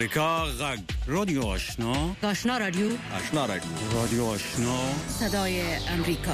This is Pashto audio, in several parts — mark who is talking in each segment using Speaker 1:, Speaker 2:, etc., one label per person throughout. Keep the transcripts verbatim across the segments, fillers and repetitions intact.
Speaker 1: امریکا غږ رادیو آشنا
Speaker 2: آشنا رادیو
Speaker 1: آشنا رادیو رادیو آشنا
Speaker 2: صدای امریکا.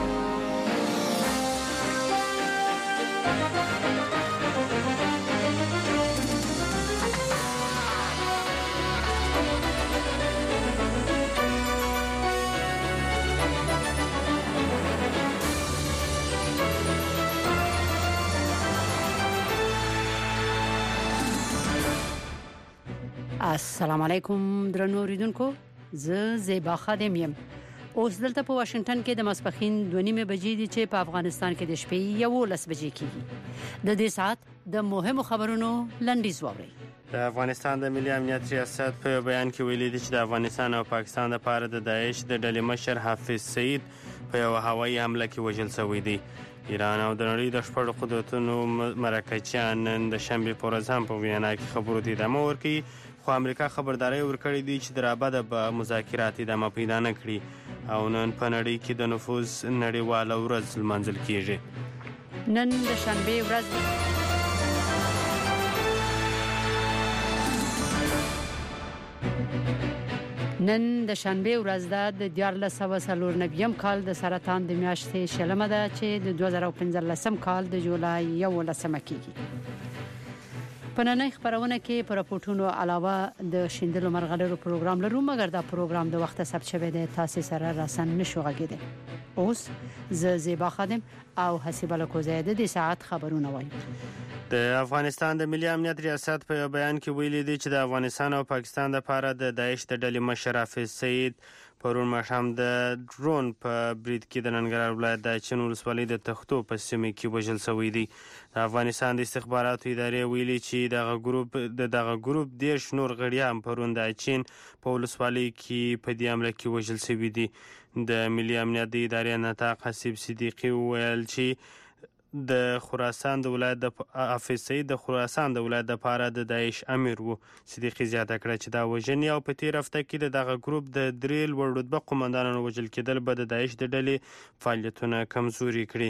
Speaker 2: السلام علیکم درنو اوریدونکو، زه زیبا خادم یم. اوس دلته په واشنگټن کې د ماسپښین دوه نیمې بجې دي چې په افغانستان کې د شپې یولس بجې کېږي. د دې ساعت د مهمو خبرونو لنډیز واورئ.
Speaker 3: د افغانستان د ملي امنیت ریاست په بیان کې ویلي دي چې د افغانستان او پاکستان لپاره د داعش د ډلې مشر حافظ سعید په یو هوایي حمله کې وژل شوی دی. ایران او د نړۍ د شپږ قدرتونو مرکچیان نن د شنبې په ورځ هم په وینا کې خبرو ته ادامه ورکوي، خو امریکا خبرداري ورکړې دي چې د رابطه به مذاکرات ادامه پیدا نه کړي او نن په نړۍ کې د نفوذ نړیواله ورځ لمانځل کیږي.
Speaker 2: نن د شنبې ورځ نن د شنبې ورځ ده د دیارلس سوه څلور نوي کال د سرطان د میاشتې شلمه ده چې د دوه زره پنځلس کال د جولای یولسمه کېږي. په نننۍ خبرونه کې پر راپورټونو علاوه د شیندلو مرغلرو پروګرام لرو، مګر دا پروګرام د وخت ثبت شوی دی، تاسو سره راسن نشو غږیدل. اوس زه زیبا خادم او حسیبه لکوزه د دې ساعت خبرونه وایم.
Speaker 3: د افغانستان د ملي امنیت ریاست په بیان کې ویلي دی چې د افغانستان او پاکستان لپاره د داعش د ډلې مشر حافظ سعید پرون ماښام د ډرون په برید کې د ننګرهار ولایت د اچین ولسوالۍ د تختو په سیمه کې وژل شوی دی. د افغانستان د استخباراتو ادارې ویلي چې دغه ګروپ د دغه ګروپ دیرش نور غړي هم پرون د اچین په ولسوالۍ کې په دې حمله کې وژل شوي دي. د ملي امنیت د ادارې نطاق حسیب صدیقي وویل چې د خراسان د ولایت د حافظ سعید د خراسان د ولایت د پاره د داعش امیر وو. صدیقي زیاته کړه چې دا وژنې او په تیر هفته کې د دغه ګروپ د درې لوړ رتبه قومندانانو وژل کېدل به د داعش د ډلې فعالیتونه کمزوري کړي.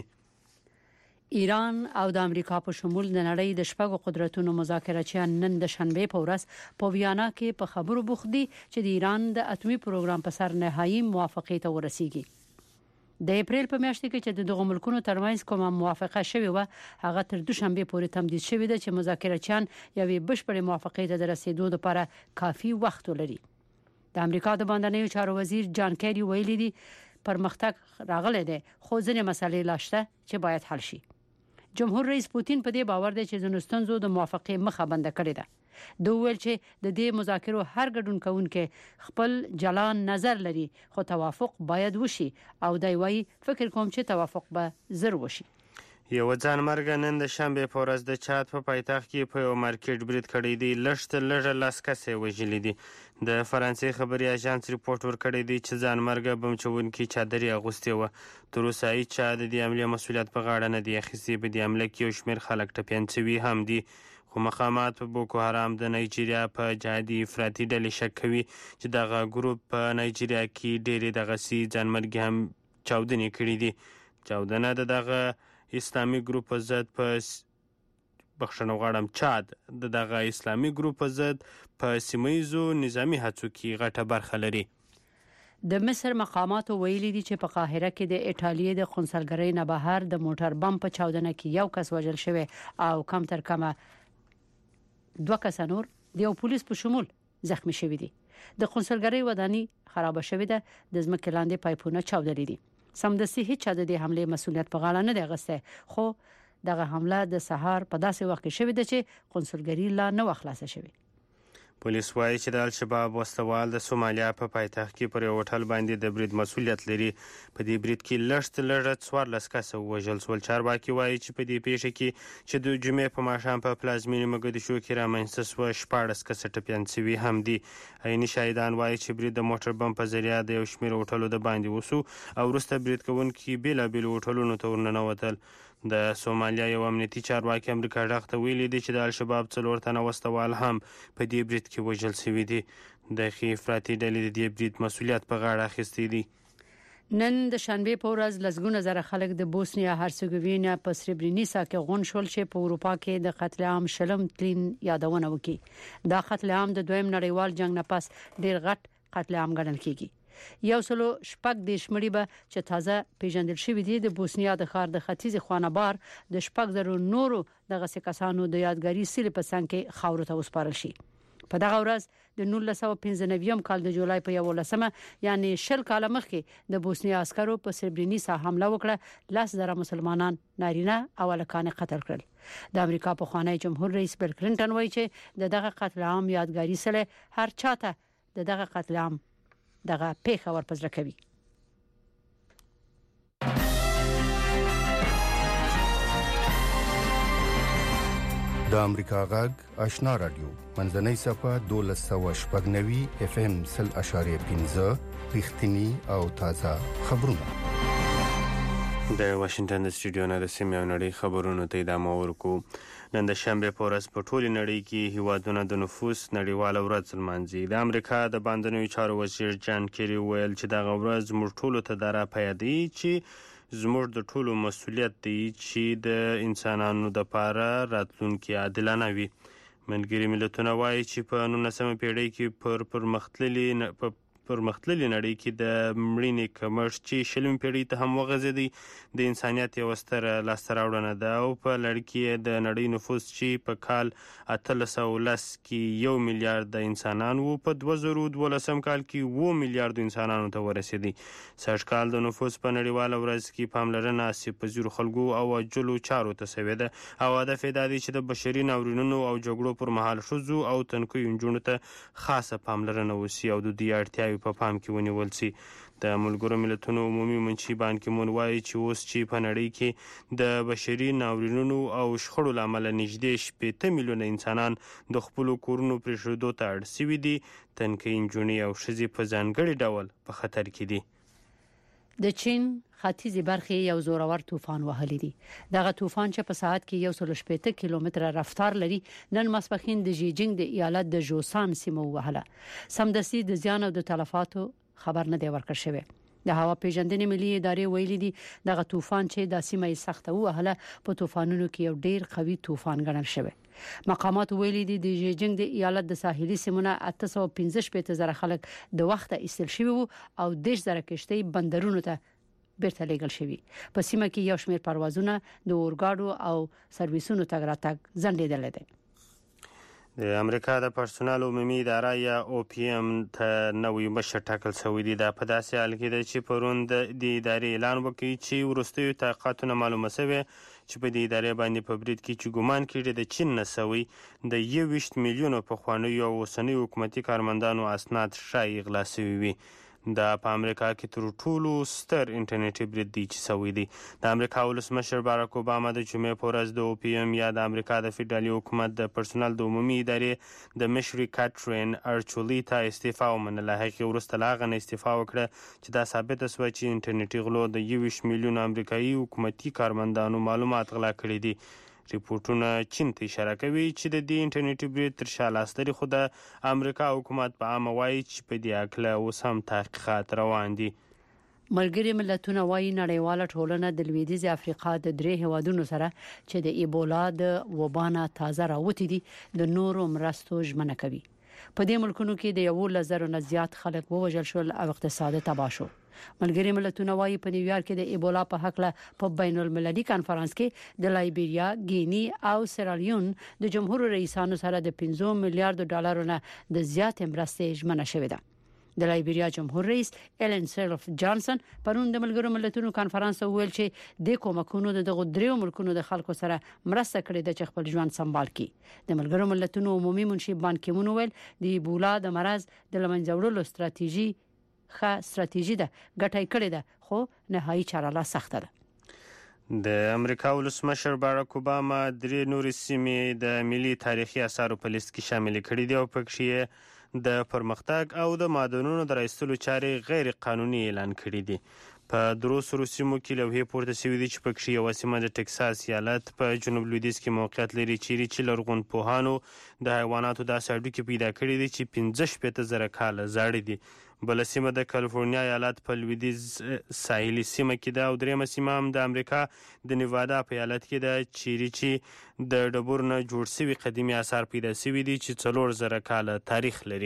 Speaker 2: ایران او د امریکا په شمول د نړۍ د شپږو قدرتونو مذاکراتچیان نن د شنبې په ورځ په ویانا کې په خبرو بوخت دي چې د ایران د اټومي پروګرام په سر نهایی موافقه ته ورسیږي. د اپریل په میاشت کې چې د دغه ملکونو ترمنځ کومه موافقه شوې و، هغه تر دوشنبه پورې تمدید شوې ده چې مذاکراتچیان یوې بشپړې موافقه ته رسیدو لپاره کافي وخت ولري. د امریکا د باندنیو چارو وزیر جان کیری ویلي دی پرمختګ راغلی دی، خو ځینې مسلې لا شته چې باید حل شي. جمهور رئیس پوتین په دې باور دی چې زنستونزو د موافقه مخه بنده کړې ده. دوی ویل چې د دې مذاکرو هر ګډون کوونکې خپل جلا نظر لري، خو توافق باید وشي او دی وايي فکر کوم چې توافق به زر وشي.
Speaker 3: یو ځان مرګ نن د شنبې په ورځ د چاد په پایتخت کې په یو مارکیټ برید کړی دی، لږ تر لږه لس کسې وژلي دي. د فرانسې خبري اژانس ریپورت ورکړی دی چې ځان مرګ بم چوونکي چادرې اغوستې وه. تر اوسه هیچا د دې حملې مسؤلیت په غاړه نه دی اخیستی. په دې حمله کې یو شمېر خلک ټپیان شوي هم دي، خو مقامات په بوکو حرام د نایجیریا په جهادي افراطي ډلې شک کوي چې دغه ګروپ په نایجیریا کې ډېرې دغسې ځانمرګي هم چاودنې کړي دي. چاودنه د دغه اسلامي ګروپ په ضد په بخښنه غواړم چاد د دغه اسلامي ګروپ په ضد په سیمه‌ییزو نظامي هڅو کې غټه برخه لري.
Speaker 2: د مصر مقاماتو ویلي دي چې په قاهره کې د ایټالیې د قونسلګرۍ نه بهر د موټر بم په چاودنه کې یو کس وژل شوی او کم تر کمه دوه کس نور د یو پولیس په شمول زخمی شوی دي. د قونسلګرۍ ودانۍ خراب شوې ده، د ځمکې لاندې پایپونه چاودلي دي. سمدستي هیڅ چا د دې حملې مسؤلیت په غاړه نه دی اخیستی، خو دغه حمله د سهار په داسې وخت کې شوې ده چې قونسلګرۍ لا نه خلاصه شوې.
Speaker 3: پولیس وایي چې د الشباب وسوال د سومالیا په پایتخت کې پر یو هوټل باندې د برید مسؤلیت لري. په دې برید کې لږ تر لږه څوارلس کسه ووژل شول. چارواکي وایي چې په دې پیښه کې چې د جمعې په ماښام په پلازمینې مګدیشو کې رامنځته شوه شپاړس کسه ټپیان شوي هم دي. عیني شاهدان وایي چې برید د موټر بم په ذریعه د یو شمېر هوټلو د باندې وسو او وروسته برید کوونکي بېلابېلو هوټلونو ته ورننوتل. د سومالیا یو امنیتي چارواکي امریکا ډغ ته ویلي دی چې د الشباب څلور تنه وسوال هم په دې برید کې وژل شوي دي. د افراطي ډلې د دې برید مسؤلیت په غاړه اخیستی دی.
Speaker 2: نن د شنبه په ورځ لسګونه زره خلک د بوسنیا هرڅګوینیا په سربرینیسا کې غون شول چې په اروپا کې د قتل عام شلم تلین یادونه وکړي. دا قتل عام د دویم نړیوال جنگ نه پس ډیر غټ قتل عام ګڼل کیږي. یو سلو شپږ د شمړي به چې تازه پیژندل شوی دی د بوسنیا د ښار د ختیځ خوانبار د شپږ زرو نورو دغه کسانو د یادګاری سیل په څنګ کې خاور ته وسپارل شي. په دغه ورځ د نولس سوه پنځه نوي کال د جولای په یولسمه یعنی شل کال مخکې د بوسنیا عسکرو په سربرینیسا حمله وکړه. لاس زره مسلمانان نارینه او الکان قتل کړل. د امریکا په خوانی جمهور رئیس بل کلینټن وایي چې د دغه قتل عام یادګاری سره هر چاته د دغه قتل عام دغه پیښه ورپزړه کوي.
Speaker 4: د امریکا غږ آشنا رادیو منځنۍ صفه دولس سوه شپږ نوي اف ام سل اشاریه پنځه رښتینی او تازه خبرونه.
Speaker 3: د واشنگټن د سټوډیو نه د سیمې او نړۍ خبرونو ته ادامه ورکو. نن د شنبه په ورځ په ټولې نړۍ کې هیوادونه د نفوس نړیواله ورځ لمانځي. د امریکا د باندنیو چارو وزیر جان کیری ویل چې دغه ورځ موږ ټولو ته دا راپیادي چې زموږ د ټولو مسؤلیت دی چې د انسانانو د پاره راتلونکي عادلانه وي. ملګري ملتونه وایي چې په نولسمه پیړۍ کې پر پرمختللي پرمختللي نړۍ کې د مړینې کمښت چې شلمې پیړۍ ته هم وغځېدی د انسانیت یوه ستره لاسته راوړنه ده او په لړ کې د نړۍ نفوس چې په کال اتلس سوه لس کې یو میلیارد انسانان وو په دوه زره دولسم کال کې اووه میلیارد انسانانو ته ورسېدی. سږ کال د نفوس په نړیواله ورځ کې پاملرنه آسیب پذیرو خلکو او عاجلو چارو ته شوې ده او هدف یې دا دی چې د بشري ناورینونو او جګړو پر مهال ښځو او تنکیو نجونو ته خاصه پاملرنه وشي او د دوی اړتیاوې په پام کې ونیول شي. د ملګرو ملتونو عمومي منشي بان کی مون وایي چې اوس چې په نړۍ کې د بشري ناورینونو او شخړو لامل نږدې شپږ میلیونه انسانان د خپل کورونو پرېښودو ته اړ شوي دي. تنکۍ نجونې او ښځې په ځانګړي ډول په خطر کې دي.
Speaker 2: د چین ختیځي برخې یو زورور طوفان وهلی دی. دغه طوفان چې په ساعت کې یو سل شپږ کیلومتره رفتار لري نن ماسپښین د جیجینګ د ایالت د جوسان سیمه وهله. سمدستي د زیان او د تلفاتو خبر نه دی ورکړ شوی. د هوا پیژندنې ملي ادارې ویلي دي دغه طوفان چې د سیمه سخته وهله په طوفانونو کې یو ډیر قوي طوفان ګڼل شوی. مقامات ویلي دي د جیجینګ د ایالت د ساحلي سیمونه اته سوه پنځه شپږ زره خلک د وخت ایستل شوی وو او دیش زره کشتۍ بندرونو ته بیرته لیږل شوی. په سیمه کې یو شمېر پروازونه د اورګاډو او سرویسونو تګ راتګ ځنډېدل دي.
Speaker 3: د امریکا د پرسونل عمومي اداره یا او پی ام ته نوی مشر ټاکل شوی دی. دا په داسې حال کې ده چې پرون د ادارې اعلان وکړي چې وروستیو تحقیقاتونه معلومه شوي چې په دې ادارې باندې په برید کې چې ګمان کېږي د چین نه شوی د یوویشت میلیونو پخوانیو او اوسنیو حکومتي کارمندانو اسناد ښایي غلا شوي وي. دا په امریکا کې تر ټولو ستر انټرنیټي برید دی چې شوی دی. د امریکا ولسمشر باراک اوباما د جمعې په ورځ د او پی ام یا د امریکا د فدرالي حکومت د پرسونل د عمومي ادارې د مشري کاترین ارچولي ته استعفا ومنله. هغې وروسته له هغه نه استعفا وکړه چې دا ثابته شوه چې انټرنیټي غلو د یوویشت میلیونو امریکایي حکومتي کارمندانو معلومات غلا کړي دي. ریپورتونه چین ته اشاره کوي چې د دې انټرنیټي برید تر شا لاس لري خو د امریکا حکومت په عامه وایي چې په دې هکله اوس هم تحقیقات روان دي.
Speaker 2: ملګري ملتونه وایي نړیواله ټولنه د لویدیځ افریقا د درې هیوادونو سره چې د ایبولا د وبا نه تازه راوتی دي د نورو مرستو ژمنه کوي. په دې ملکونو کې د یو لزر نه زیات خلک ووژل شول او اقتصاد تباه شو. ملګري ملتونه وایي په نیویارک کې د ایبولا په حق له په بین المللي کانفرنس کې د لایبیریا، ګینی او سیرالیون د جمهور رئیسانو سره د پنځه میلیارډ ډالرو نه د زیات مرستې ژمنه شوې ده. د لایبیریا جمهور رئیس ایلن سیرلف جانسن پرون د ملګرو ملتونو کانفرنس ویل چې د کومکونو د دغه دریو ملکونو د خلکو سره مرسته کړې ده چې خپل ژوند سمبال کړي. د ملګرو ملتونو عمومي منشي بان کی مون ویل د ایبولا د مرض د لمنځه وړلو ستراتیژي ښه ستراتیژي ده ګټه کړې ده خو نهایي چاره لا سخته ده.
Speaker 3: د امریکا ولسمشر باراک اوباما درې نورې سیمې د ملي تاریخي اثارو په لیست کې شامل کړي دي او پکې د پرمختګ او د معدنونو د راایستلو چارې غیر قانوني اعلان کړي دي. په درو سرو سیمو کې لوحې پورته شوې دي چې پکې یوه سیمه د ټکساس ایالت په جنوب لویدیځ کې موقعیت لري چیرې چې لرغونپوهانو د حیواناتو داسې هډوکي پیدا کړي دي چې پنځه شپېته زره کاله زاړه دي. بله سیمه د کالیفورنیا ایالت په لویدیځ ساحلي سیمه کې ده او دریمه سیمه هم د امریکا د نیوادا په ایالت کې ده چیرې چې د ډبرو نه جوړ شوي قدیمي آثار پیدا شوي دي چې څلور زره کاله تاریخ لري.